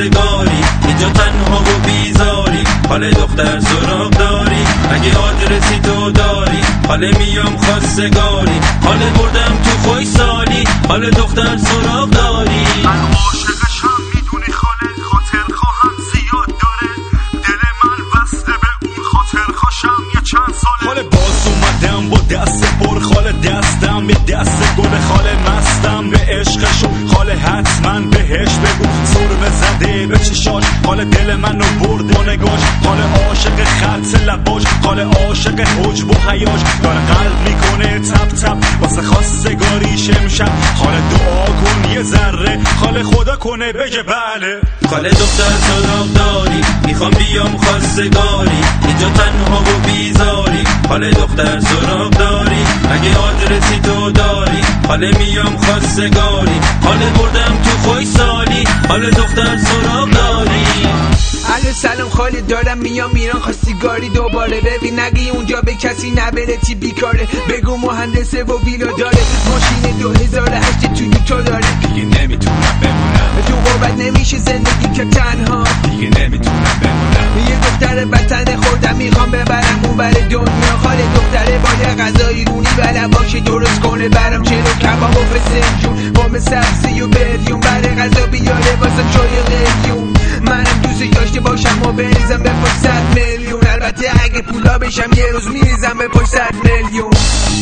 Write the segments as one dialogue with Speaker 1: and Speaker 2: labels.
Speaker 1: خواستگاری، اینجا تنها و بیزاری، حال دختر سراغ داری، اگه آدرسی تو داری، حال میام خواستگاری، حال بردم تو خوش سالی، حال دختر سراغ داری.
Speaker 2: من عاشقشم میدونی خاله، خاطر خواهم زیاد داره، دل من بسته به اون خاطر خوشم یه چند ساله.
Speaker 3: خاله باز اومدم با دست پر، خاله دستم به دست گل، خاله مستم به عشقشون، خاله حتما بهش بگو سرمه زده به چشاش، خاله دل منو برد با نگاش، خاله عاشق خط لباش، خاله عاشق حجب و حیاش، داره قلب میکنه تپ تپ واسه خواستگاریش امشب، خاله دعا کن یه ذره، خاله خدا کنه بگه بله.
Speaker 1: خاله دختر سراغ داری، میخوام بیام خواستگاری، اینجا تنها و بیزاری، حال دختر سراغ داری، اگه آدرسی تو داری، حال میام خواستگاری، حال بردم تو خوش سالی، حال دختر سراغ داری.
Speaker 4: الو سلام خاله، دارم میام ایران خواستگاری دوباره، ببین نگی اونجا به کسی نبره تی بیکاره، بگو مهندسه و ویلا داره، ماشین 2008 توی تو داره،
Speaker 3: دیگه نمیتونم بمونم
Speaker 4: تو غربت نمیشه زندگی که تنها،
Speaker 3: دیگه نمیتونم بمونم،
Speaker 4: یه دختر وطن خودم میخوام ببرم اون بر دنیا، خاله دختره با غذای رونی بلم باشه درست کنه برام چلو کباب و فسنجون، قوم سبزی و بریون برای غذا بیاره واسه چای قلیون، منم دوست داشته باشم و بریزم به پشت 100 میلیون، البته اگه پولا بشم یه روز میریزم به پشت 100 میلیون.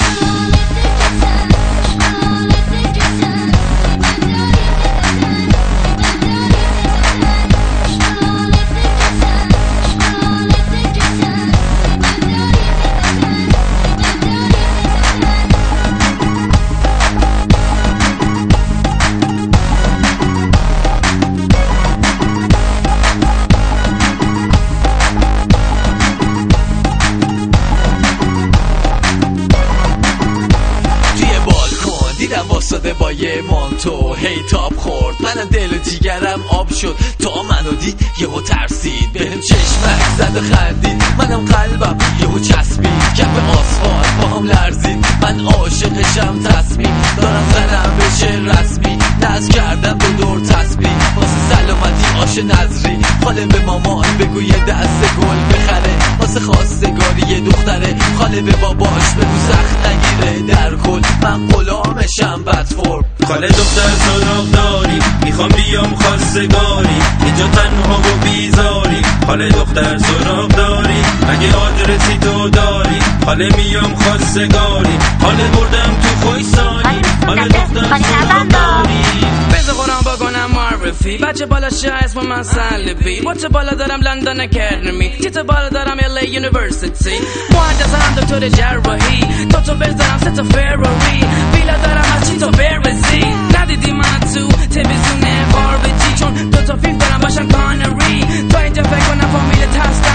Speaker 5: واساده با یه مانتو هی تاب خورد، منم دل و جیگرم آب شد، تا منو دید یهو ترسید، بهم چشمک زد و خندید، منم قلبم یهو چسبید، کف آسفالت با هم لرزید، من عاشقشم تصمیم دارم زنم بشه رسمی، ناز کردم به دور تسبیح واسه سلامتی آش نظری، خاله به مامان بگو یه دست گل بخره واسه خواستگاری یه دختره، خاله به باباش بگو سخت نگیره در کل من غلامشم بدفور.
Speaker 1: خاله دختر سراغ داری، میخوام بیام خواستگاری، اینجا تنها و بیزاری، حال دختر سراغ داری، اگه آدرسی تو داری، حال میام خواستگاری، حال بردم تو خوش سالی، حال دختر سراغ داری.
Speaker 6: بذار قرآن بکنم معرفی، بچه بالا شه اسم من سلبی، بچه بالا دارم لندن اکادمی، چیت بالا دارم LA یونیورسیتی، مهندسم دکتر جراحی، دوتا بزنم سه تا فراری، ویلا دارم از چی تا برسی، ندیدی من تو تلویزیون خارجی چون دوتا فیلم دارم باشم کانری، تو اینجا فکر کنم فامیل تست